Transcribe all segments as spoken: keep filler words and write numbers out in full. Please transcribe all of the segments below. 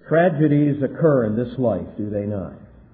Tragedies occur in this life, do they not?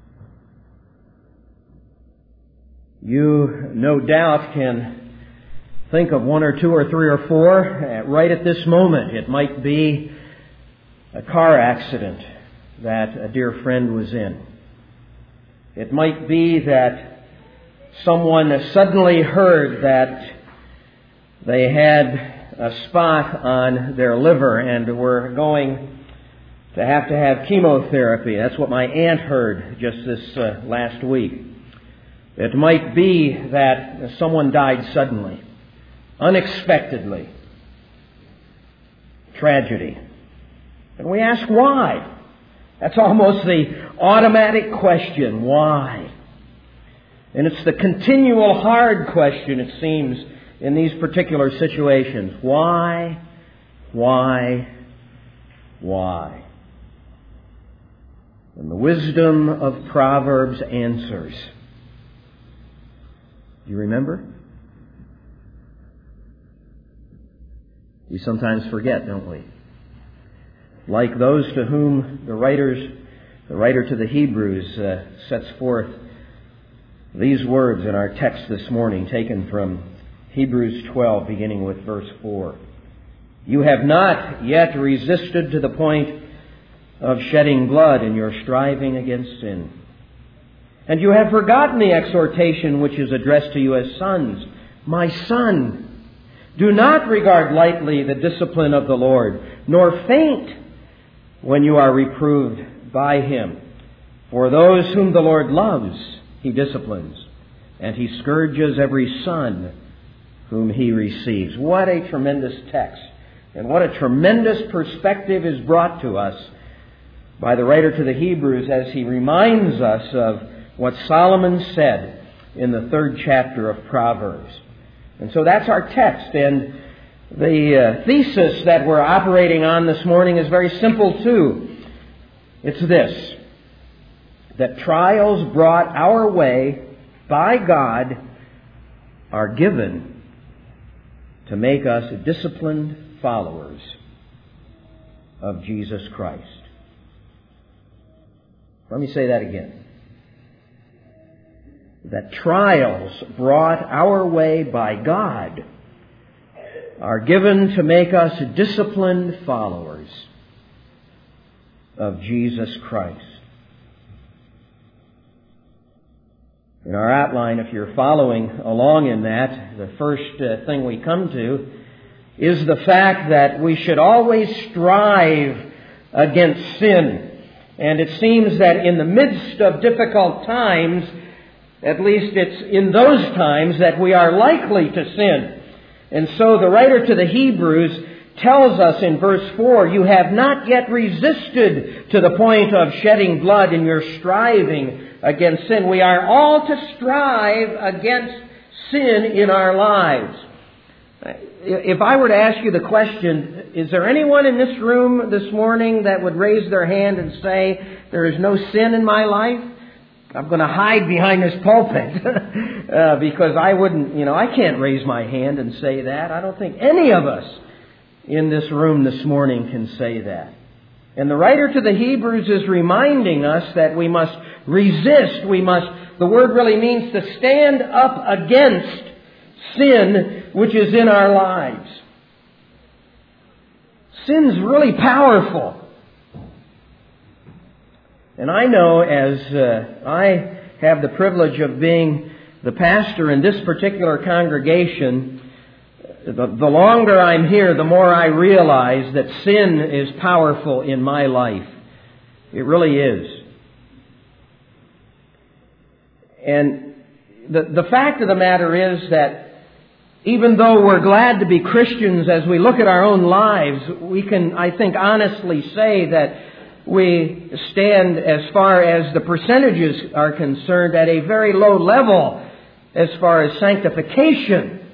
You, no doubt, can think of one or two or three or four right at this moment. It might be a car accident that a dear friend was in. It might be that someone suddenly heard that they had a spot on their liver and were going to have to have chemotherapy. That's what my aunt heard just this uh, last week. It might be that someone died suddenly, unexpectedly. Tragedy. And we ask why. That's almost the automatic question, why? And it's the continual hard question, it seems, in these particular situations. Why? Why? Why? And the wisdom of Proverbs answers. Do you remember? We sometimes forget, don't we? Like those to whom the writers, the writer to the Hebrews uh, sets forth these words in our text this morning, taken from Hebrews twelve, beginning with verse four. You have not yet resisted to the point of shedding blood in your striving against sin. And you have forgotten the exhortation which is addressed to you as sons. My son, do not regard lightly the discipline of the Lord, nor faint when you are reproved by Him. For those whom the Lord loves, He disciplines, and He scourges every son whom He receives. What a tremendous text, and what a tremendous perspective is brought to us by the writer to the Hebrews as he reminds us of what Solomon said in the third chapter of Proverbs. And so that's our text. And the uh, thesis that we're operating on this morning is very simple too. It's this: that trials brought our way by God are given to make us disciplined followers of Jesus Christ. Let me say that again. That trials brought our way by God are given to make us disciplined followers of Jesus Christ. In our outline, if you're following along in that, the first uh, thing we come to is the fact that we should always strive against sin. And it seems that in the midst of difficult times, at least it's in those times that we are likely to sin. And so the writer to the Hebrews tells us in verse four, you have not yet resisted to the point of shedding blood in your striving against sin. We are all to strive against sin in our lives. If I were to ask you the question, is there anyone in this room this morning that would raise their hand and say, there is no sin in my life? I'm going to hide behind this pulpit uh, because I wouldn't, you know, I can't raise my hand and say that. I don't think any of us in this room this morning can say that. And the writer to the Hebrews is reminding us that we must resist. We must, the word really means to stand up against sin which is in our lives. Sin's really powerful. And I know, as uh, I have the privilege of being the pastor in this particular congregation, the, the longer I'm here, the more I realize that sin is powerful in my life. It really is. And the, the fact of the matter is that even though we're glad to be Christians, as we look at our own lives, we can, I think, honestly say that we stand, as far as the percentages are concerned, at a very low level as far as sanctification.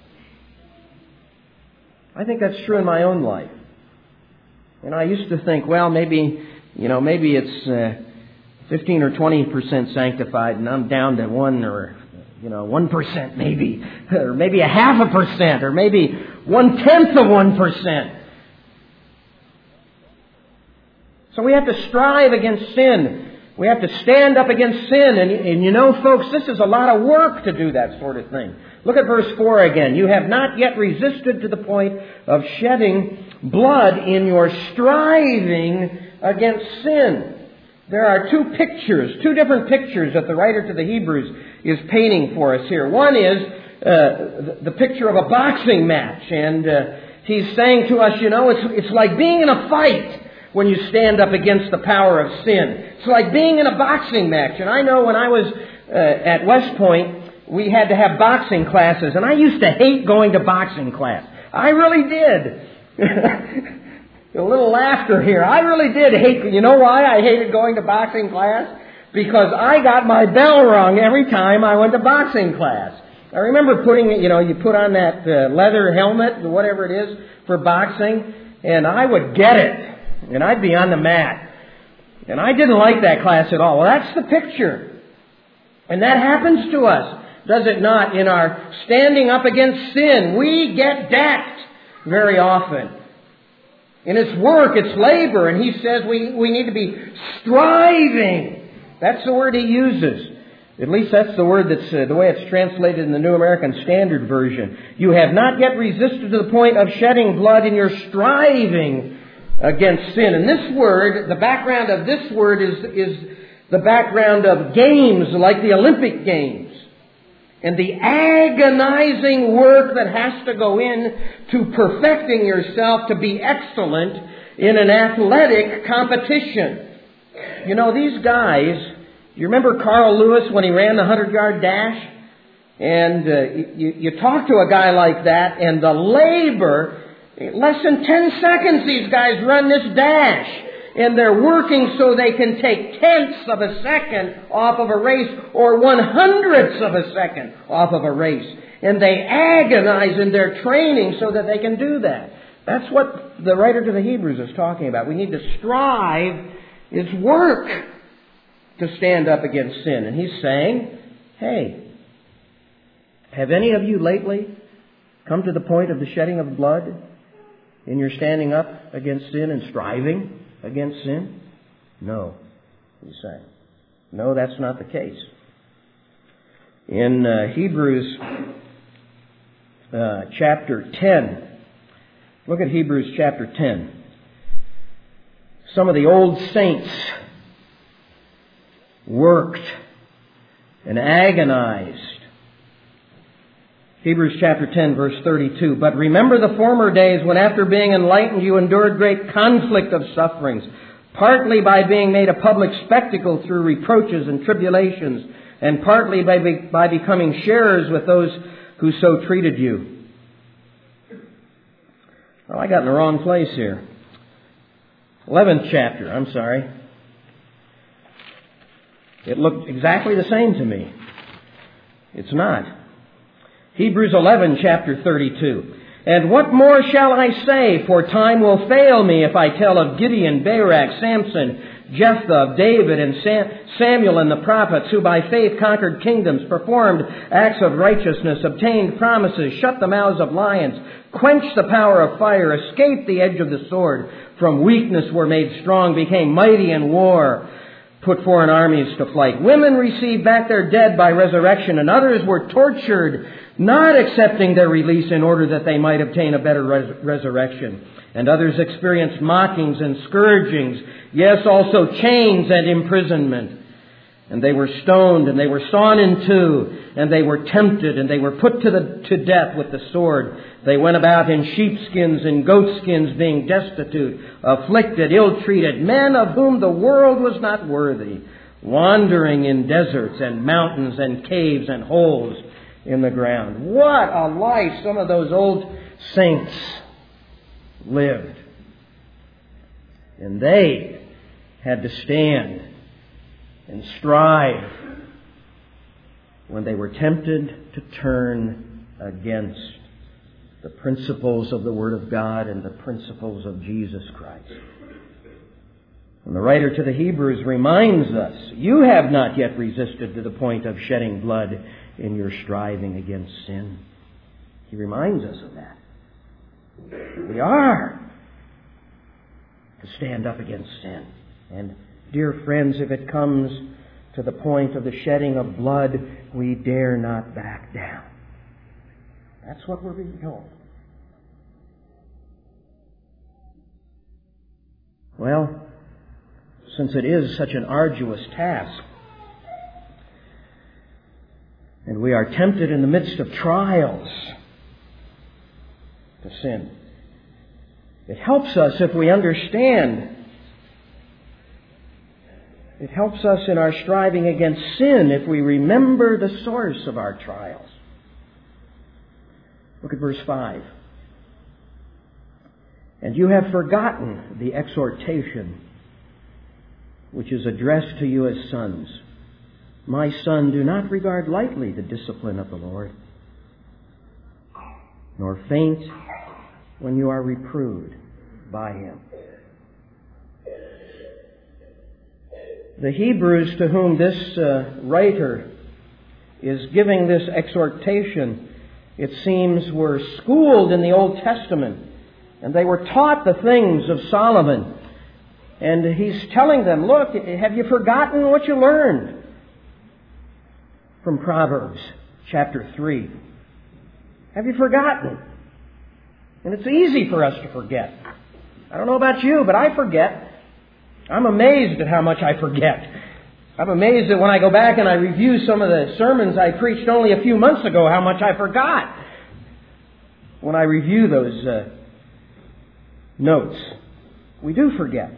I think that's true in my own life. And I used to think, well, maybe, you know, maybe it's uh, fifteen or twenty percent sanctified and I'm down to one or, you know, one percent maybe, or maybe a half a percent, or maybe one-tenth of one percent. So we have to strive against sin. We have to stand up against sin. And, and you know, folks, this is a lot of work to do that sort of thing. Look at verse four again. You have not yet resisted to the point of shedding blood in your striving against sin. There are two pictures, two different pictures that the writer to the Hebrews is painting for us here. One is uh, the picture of a boxing match. And uh, he's saying to us, you know, it's, it's like being in a fight when you stand up against the power of sin. It's like being in a boxing match. And I know when I was uh, at West Point, we had to have boxing classes. And I used to hate going to boxing class. I really did. A little laughter here. I really did hate, you know why I hated going to boxing class? Because I got my bell rung every time I went to boxing class. I remember putting, you know, you put on that uh, leather helmet, whatever it is, for boxing, and I would get it. And I'd be on the mat. And I didn't like that class at all. Well, that's the picture. And that happens to us, does it not? In our standing up against sin, we get decked very often. And it's work, it's labor. And he says we, we need to be striving. That's the word he uses. At least that's the word that's uh, the way it's translated in the New American Standard Version. You have not yet resisted to the point of shedding blood in your striving against sin. And this word, the background of this word is, is the background of games like the Olympic Games. And the agonizing work that has to go in to perfecting yourself to be excellent in an athletic competition. You know, these guys, you remember Carl Lewis when he ran the hundred-yard dash? And uh, you, you talk to a guy like that, and the labor, less than ten seconds these guys run this dash. And they're working so they can take tenths of a second off of a race or one hundredths of a second off of a race. And they agonize in their training so that they can do that. That's what the writer to the Hebrews is talking about. We need to strive. It's work to stand up against sin. And he's saying, hey, have any of you lately come to the point of the shedding of blood in your standing up against sin and striving against sin? No, he's saying. No, that's not the case. In uh, Hebrews uh, chapter ten, look at Hebrews chapter ten. Some of the old saints worked and agonized. Hebrews chapter ten, verse thirty-two. But remember the former days when after being enlightened you endured great conflict of sufferings, partly by being made a public spectacle through reproaches and tribulations, and partly by, be, by becoming sharers with those who so treated you. Well, I got in the wrong place here. eleventh chapter, I'm sorry. It looked exactly the same to me. It's not. Hebrews eleven, chapter thirty-two. And what more shall I say? For time will fail me if I tell of Gideon, Barak, Samson, Jephthah, David, and Sam- Samuel and the prophets, who by faith conquered kingdoms, performed acts of righteousness, obtained promises, shut the mouths of lions, quenched the power of fire, escaped the edge of the sword, from weakness were made strong, became mighty in war, put foreign armies to flight. Women received back their dead by resurrection, and others were tortured, not accepting their release in order that they might obtain a better res- resurrection. And others experienced mockings and scourgings, yes, also chains and imprisonment. And they were stoned, and they were sawn in two, and they were tempted, and they were put to the to death with the sword. They went about in sheepskins and goatskins, being destitute, afflicted, ill-treated, men of whom the world was not worthy, wandering in deserts and mountains and caves and holes in the ground. What a life some of those old saints lived. And they had to stand and strive when they were tempted to turn against the principles of the Word of God and the principles of Jesus Christ. And the writer to the Hebrews reminds us, you have not yet resisted to the point of shedding blood in your striving against sin. He reminds us of that. We are to stand up against sin. And, dear friends, if it comes to the point of the shedding of blood, we dare not back down. That's what we're being told. Well, since it is such an arduous task, and we are tempted in the midst of trials to sin, it helps us if we understand. It helps us in our striving against sin if we remember the source of our trials. Look at verse five. And you have forgotten the exhortation which is addressed to you as sons. My son, do not regard lightly the discipline of the Lord, nor faint when you are reproved by Him. The Hebrews to whom this uh, writer is giving this exhortation, it seems, were schooled in the Old Testament, and they were taught the things of Solomon. And he's telling them, look, have you forgotten what you learned from Proverbs chapter three? Have you forgotten? And it's easy for us to forget. I don't know about you, but I forget. I'm amazed at how much I forget. I'm amazed that when I go back and I review some of the sermons I preached only a few months ago, how much I forgot when I review those uh, notes. We do forget.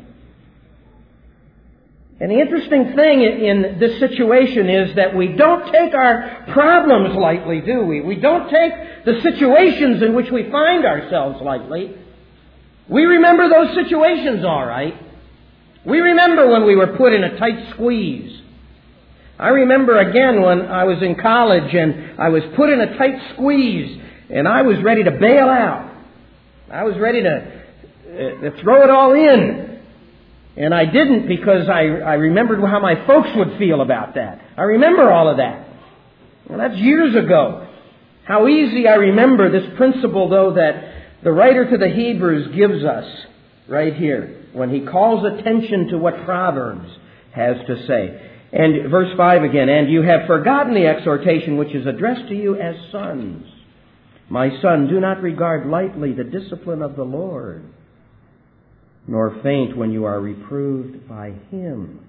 And the interesting thing in this situation is that we don't take our problems lightly, do we? We don't take the situations in which we find ourselves lightly. We remember those situations, all right. We remember when we were put in a tight squeeze. I remember again when I was in college and I was put in a tight squeeze and I was ready to bail out. I was ready to, uh, to throw it all in. And I didn't because I, I remembered how my folks would feel about that. I remember all of that. Well, that's years ago. How easy I remember this principle, though, that the writer to the Hebrews gives us right here when he calls attention to what Proverbs has to say. And verse five again, and you have forgotten the exhortation which is addressed to you as sons. My son, do not regard lightly the discipline of the Lord, nor faint when you are reproved by Him.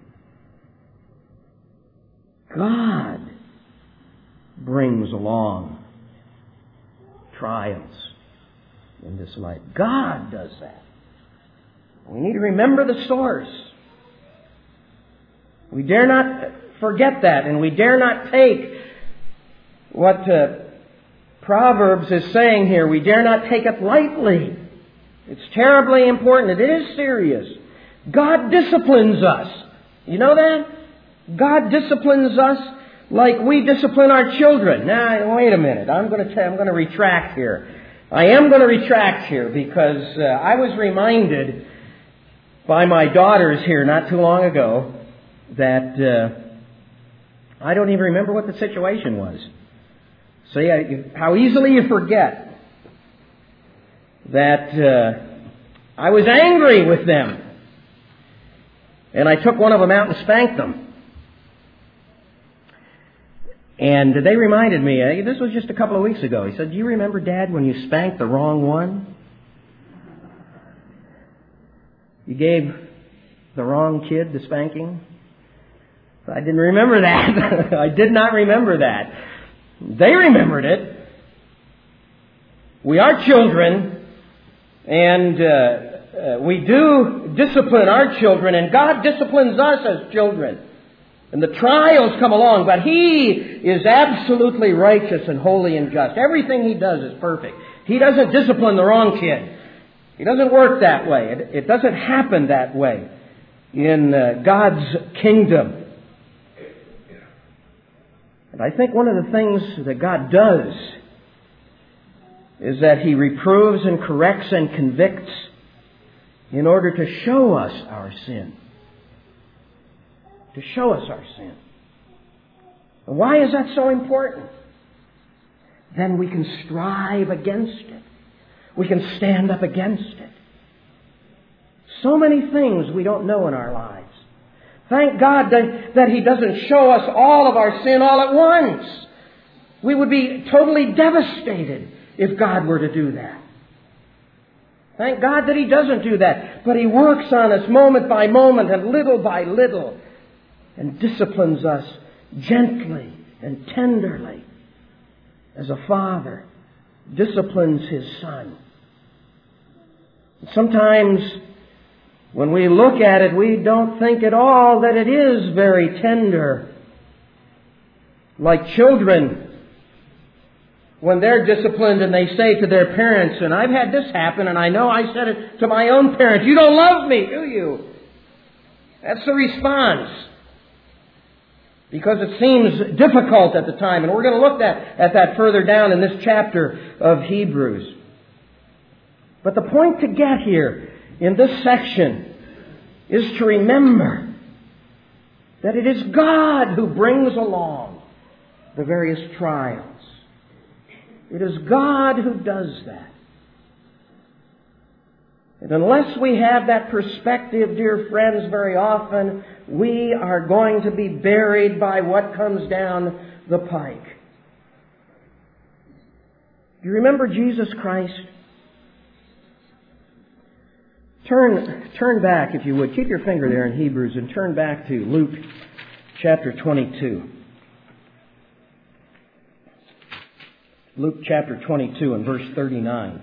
God brings along trials in this life. God does that. We need to remember the source. We dare not forget that, and we dare not take what uh, Proverbs is saying here. We dare not take it lightly. It's terribly important. It is serious. God disciplines us. You know that? God disciplines us like we discipline our children. Now, wait a minute. I'm going to t- I'm going to retract here. I am going to retract here because uh, I was reminded by my daughters here not too long ago that uh, I don't even remember what the situation was. See I, how easily you forget. That uh, I was angry with them. And I took one of them out and spanked them. And they reminded me, uh, this was just a couple of weeks ago. He said, do you remember, Dad, when you spanked the wrong one? You gave the wrong kid the spanking? I didn't remember that. I did not remember that. They remembered it. We are children. And uh, uh, we do discipline our children, and God disciplines us as children. And the trials come along, but He is absolutely righteous and holy and just. Everything He does is perfect. He doesn't discipline the wrong kid. He doesn't work that way. It, it doesn't happen that way in uh, God's kingdom. And I think one of the things that God does is that He reproves and corrects and convicts in order to show us our sin. To show us our sin. And why is that so important? Then we can strive against it. We can stand up against it. So many things we don't know in our lives. Thank God that, that He doesn't show us all of our sin all at once. We would be totally devastated if God were to do that. Thank God that He doesn't do that. But He works on us moment by moment and little by little and disciplines us gently and tenderly as a father disciplines his son. Sometimes when we look at it, we don't think at all that it is very tender. Like children, when they're disciplined and they say to their parents, and I've had this happen, and I know I said it to my own parents, "You don't love me, do you?" That's the response. Because it seems difficult at the time. And we're going to look at, at that further down in this chapter of Hebrews. But the point to get here in this section is to remember that it is God who brings along the various trials. It is God who does that. And unless we have that perspective, dear friends, very often we are going to be buried by what comes down the pike. Do you remember Jesus Christ? Turn, turn back, if you would. Keep your finger there in Hebrews and turn back to Luke chapter twenty-two. Luke chapter twenty-two and verse thirty-nine.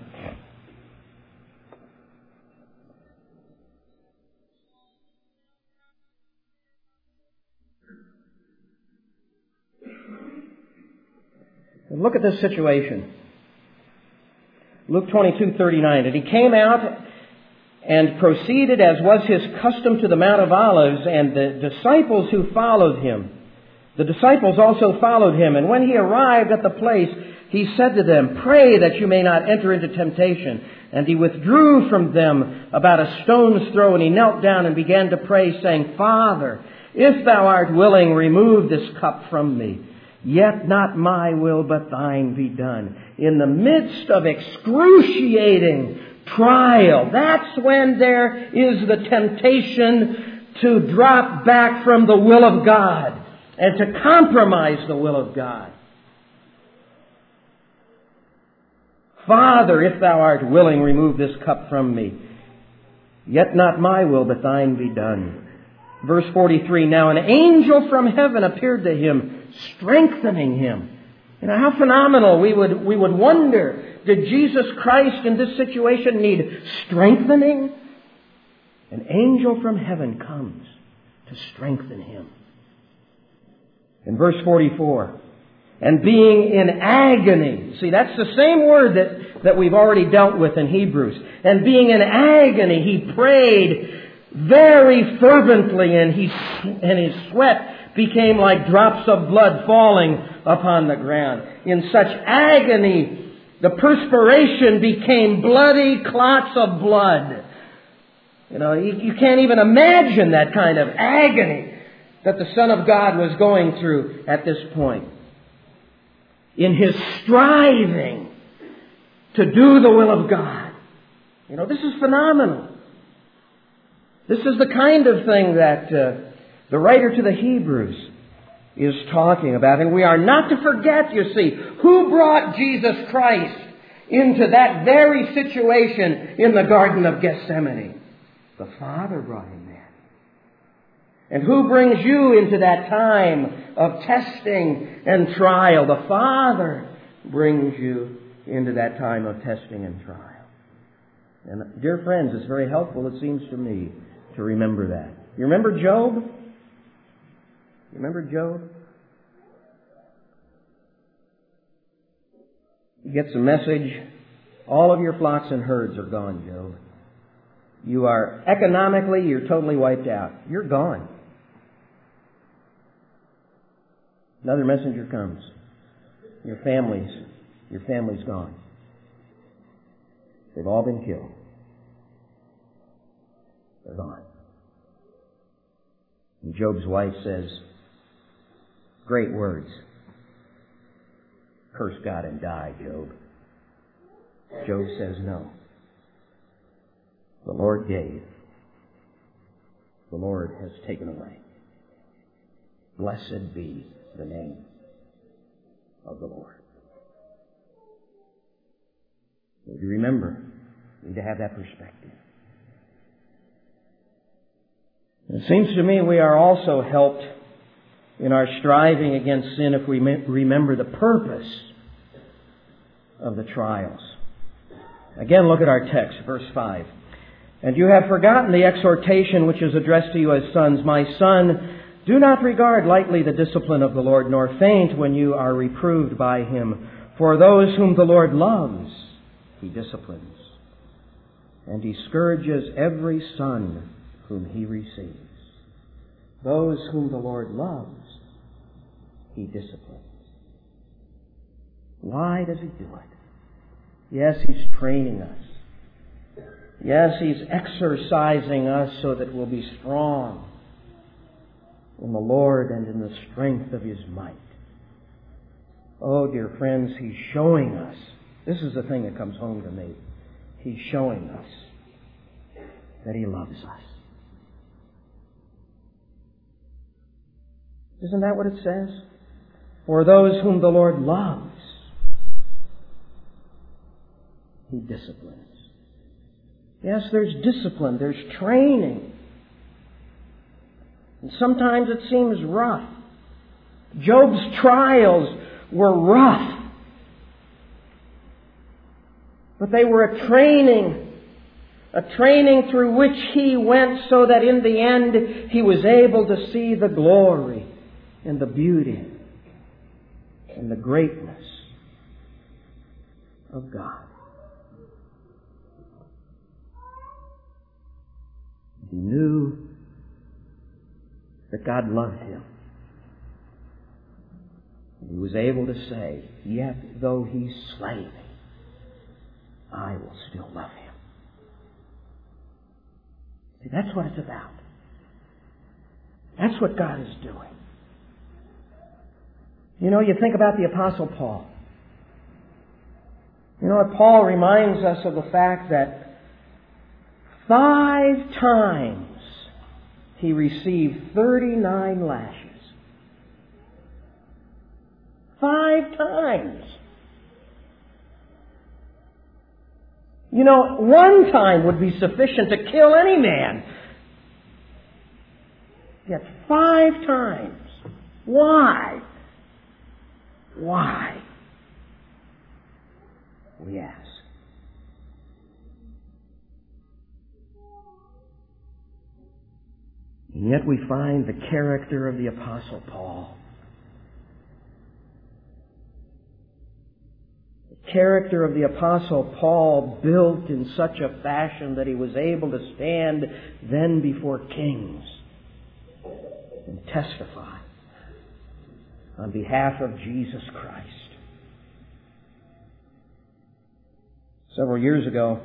And look at this situation. Luke twenty-two thirty-nine. And he came out and proceeded as was his custom to the Mount of Olives, and the disciples who followed him. The disciples also followed him. And when he arrived at the place, he said to them, "Pray that you may not enter into temptation." And he withdrew from them about a stone's throw, and he knelt down and began to pray, saying, "Father, if thou art willing, remove this cup from me. Yet not my will, but thine be done." In the midst of excruciating trial, that's when there is the temptation to drop back from the will of God and to compromise the will of God. "Father, if thou art willing, remove this cup from me. Yet not my will, but thine be done." Verse forty-three, "Now an angel from heaven appeared to him, strengthening him." You know, how phenomenal. We would, we would wonder, did Jesus Christ in this situation need strengthening? An angel from heaven comes to strengthen him. In verse forty-four, "And being in agony," see, that's the same word that, that we've already dealt with in Hebrews. "And being in agony, he prayed very fervently, and he and his sweat became like drops of blood falling upon the ground." In such agony, the perspiration became bloody clots of blood. You know, you, you can't even imagine that kind of agony that the Son of God was going through at this point. In his striving to do the will of God. You know, this is phenomenal. This is the kind of thing that uh, the writer to the Hebrews is talking about. And we are not to forget, you see, who brought Jesus Christ into that very situation in the Garden of Gethsemane. The Father brought him there. And who brings you into that time of testing and trial? The Father brings you into that time of testing and trial. And dear friends, it's very helpful, it seems to me, to remember that. You remember Job? You remember Job? He gets a message, all of your flocks and herds are gone, Job. You are economically, you're totally wiped out. You're gone. Another messenger comes. Your family's, your family's gone. They've all been killed. They're gone. And Job's wife says, great words. Curse God and die, Job. Job says no. The Lord gave. The Lord has taken away. Blessed be the name of the Lord. If you remember, we need to have that perspective. It seems to me we are also helped in our striving against sin if we remember the purpose of the trials. Again, look at our text, verse five. And you have forgotten the exhortation which is addressed to you as sons. My son, do not regard lightly the discipline of the Lord, nor faint when you are reproved by Him. For those whom the Lord loves, He disciplines, and He scourges every son whom He receives. Those whom the Lord loves, He disciplines. Why does He do it? Yes, He's training us. Yes, He's exercising us so that we'll be strong in the Lord and in the strength of His might. Oh, dear friends, He's showing us. This is the thing that comes home to me. He's showing us that He loves us. Isn't that what it says? For those whom the Lord loves, He disciplines. Yes, there's discipline, there's training. And sometimes it seems rough. Job's trials were rough. But they were a training, a training through which he went so that in the end he was able to see the glory and the beauty and the greatness of God. He knew that God loved him. He was able to say, yet though He slay me, I will still love Him. See, that's what it's about. That's what God is doing. You know, you think about the Apostle Paul. You know, Paul reminds us of the fact that five times he received thirty-nine lashes. Five times. You know, one time would be sufficient to kill any man. Yet five times. Why? Why? We ask. And yet we find the character of the Apostle Paul. The character of the Apostle Paul built in such a fashion that he was able to stand then before kings and testify on behalf of Jesus Christ. Several years ago,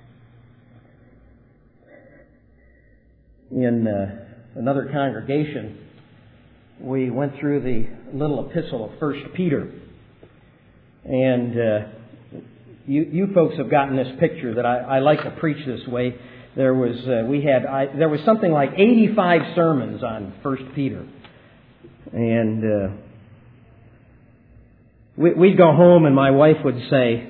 in uh, another congregation, we went through the little epistle of First Peter. And uh, you, you folks have gotten this picture that I, I like to preach this way. There was uh, we had I, there was something like eighty-five sermons on First Peter, and uh, we, we'd go home, and my wife would say,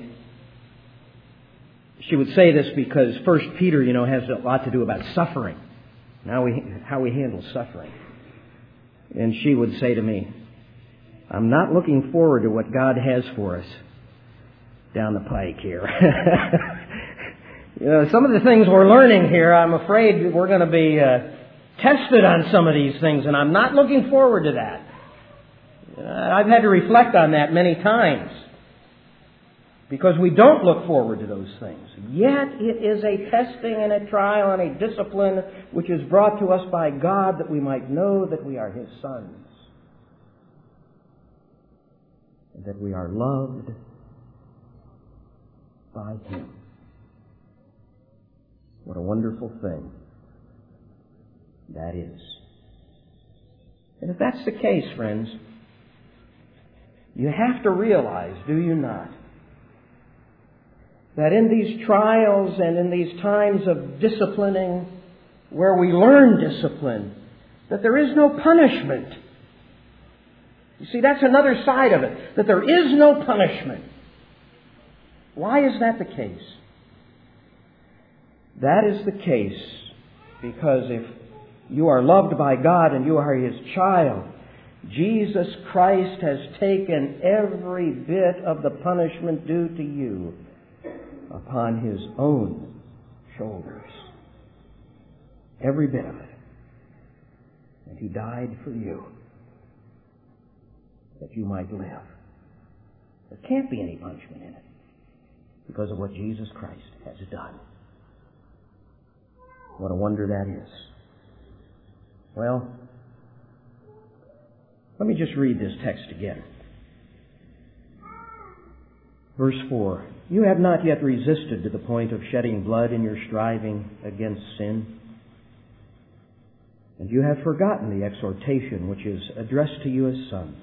she would say this because First Peter, you know, has a lot to do about suffering. Now we how we handle suffering, and she would say to me, I'm not looking forward to what God has for us down the pike here. You know, some of the things we're learning here, I'm afraid we're going to be uh, tested on some of these things, and I'm not looking forward to that. Uh, I've had to reflect on that many times because we don't look forward to those things. Yet it is a testing and a trial and a discipline which is brought to us by God that we might know that we are His sons. That we are loved by Him. What a wonderful thing that is. And if that's the case, friends, you have to realize, do you not, that in these trials and in these times of disciplining, where we learn discipline, that there is no punishment You see, that's another side of it, that there is no punishment. Why is that the case? That is the case because if you are loved by God and you are His child, Jesus Christ has taken every bit of the punishment due to you upon His own shoulders. Every bit of it. And He died for you, that you might live. There can't be any punishment in it because of what Jesus Christ has done. What a wonder that is. Well, let me just read this text again. Verse four. You have not yet resisted to the point of shedding blood in your striving against sin. And you have forgotten the exhortation which is addressed to you as sons.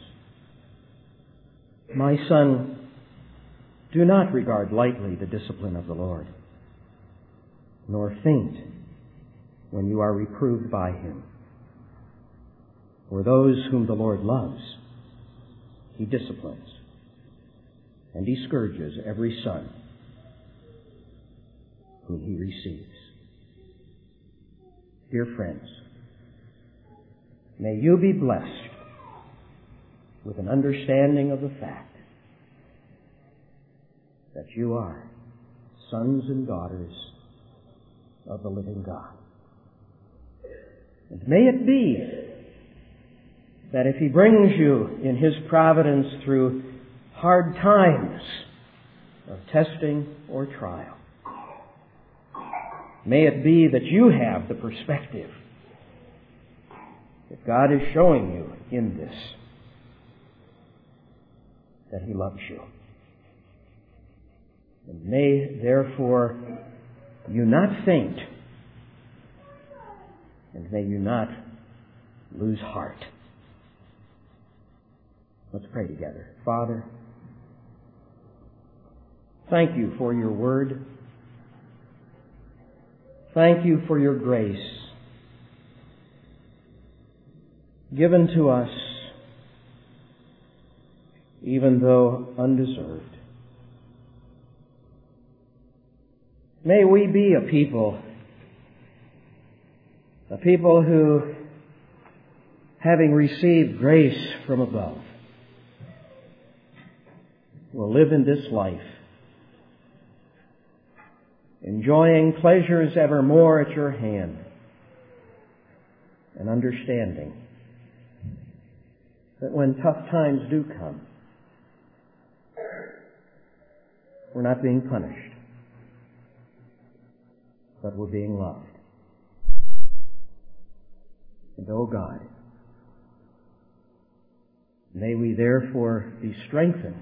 My son, do not regard lightly the discipline of the Lord, nor faint when you are reproved by Him. For those whom the Lord loves, He disciplines, and He scourges every son whom He receives. Dear friends, may you be blessed with an understanding of the fact that you are sons and daughters of the living God. And may it be that if He brings you in His providence through hard times of testing or trial, may it be that you have the perspective that God is showing you in this, that He loves you. And may, therefore, you not faint, and may you not lose heart. Let's pray together. Father, thank you for your word. Thank you for your grace given to us, even though undeserved. May we be a people, a people who, having received grace from above, will live in this life, enjoying pleasures evermore at your hand, and understanding that when tough times do come, we're not being punished, but we're being loved. And, oh God, may we therefore be strengthened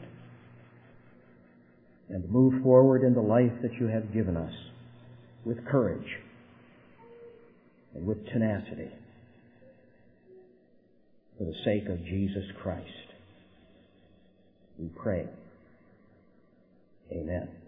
and move forward in the life that you have given us with courage and with tenacity for the sake of Jesus Christ. We pray. Amen.